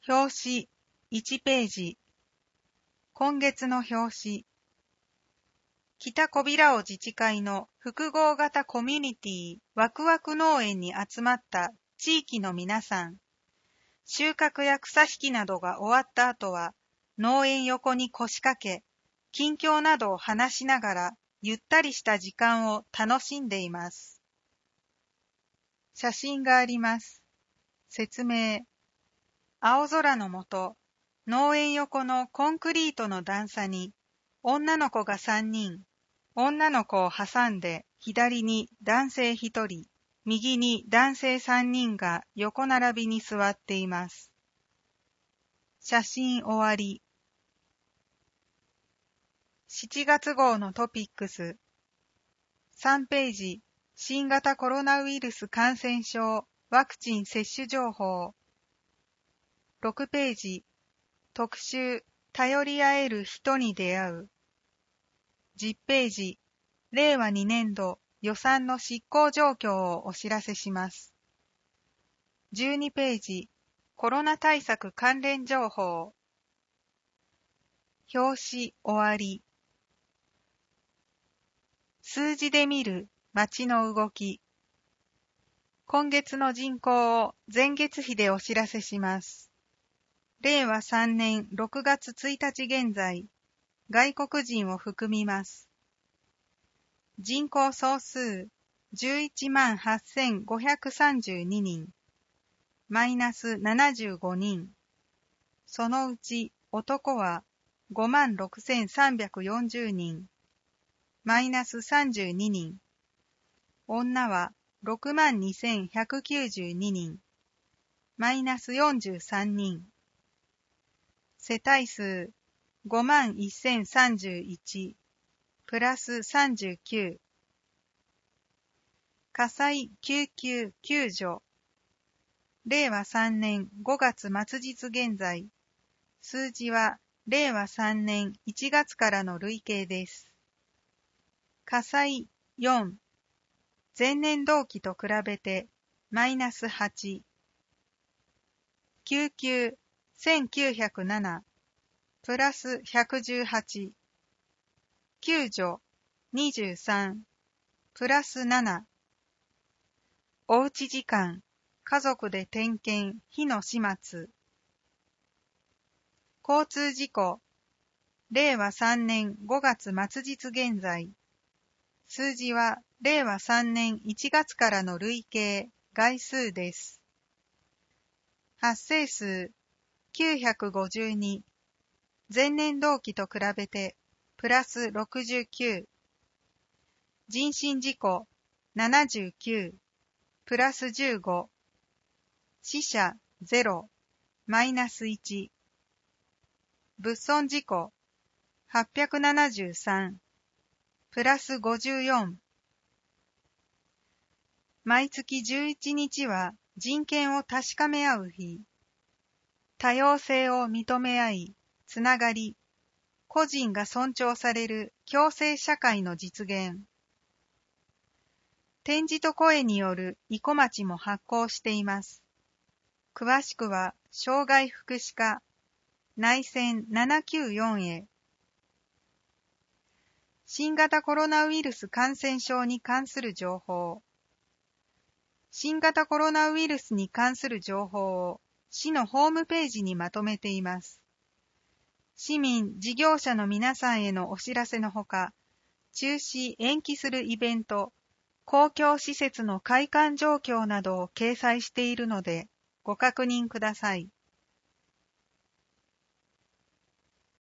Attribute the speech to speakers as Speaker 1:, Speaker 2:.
Speaker 1: 表紙1ページ。今月の表紙。北小平尾自治会の複合型コミュニティワクワク農園に集まった地域の皆さん。収穫や草引きなどが終わった後は、農園横に腰掛け、近況などを話しながら、ゆったりした時間を楽しんでいます。写真があります。説明。青空の下、農園横のコンクリートの段差に、女の子が3人、女の子を挟んで左に男性1人、右に男性3人が横並びに座っています。写真終わり。7月号のトピックス。3ページ、新型コロナウイルス感染症ワクチン接種情報。6ページ、特集、頼り合える人に出会う。10ページ、令和2年度予算の執行状況をお知らせします。12ページ、コロナ対策関連情報。表紙終わり。数字で見る街の動き。今月の人口を前月比でお知らせします。令和3年6月1日現在、外国人を含みます。人口総数118,532人、マイナス75人。そのうち男は56,340人、マイナス32人。女は62,192人、マイナス43人。世帯数51,031、プラス39。火災救急救助。令和3年5月末日現在。数字は令和3年1月からの累計です。火災4。前年同期と比べてマイナス8。救急1907、プラス118。救助23、プラス7。おうち時間、家族で点検、火の始末。交通事故、令和3年5月末日現在。数字は令和3年1月からの累計、概数です。発生数952、前年同期と比べてプラス69。人身事故79、プラス15。死者0、マイナス1。物損事故873、プラス54。毎月11日は人権を確かめ合う日。多様性を認め合い、つながり、個人が尊重される共生社会の実現。点字と声による生駒町も発行しています。詳しくは、障害福祉課、内線794へ。新型コロナウイルス感染症に関する情報。新型コロナウイルスに関する情報を市のホームページにまとめています。市民・事業者の皆さんへのお知らせのほか、中止・延期するイベント、公共施設の開館状況などを掲載しているので、ご確認ください。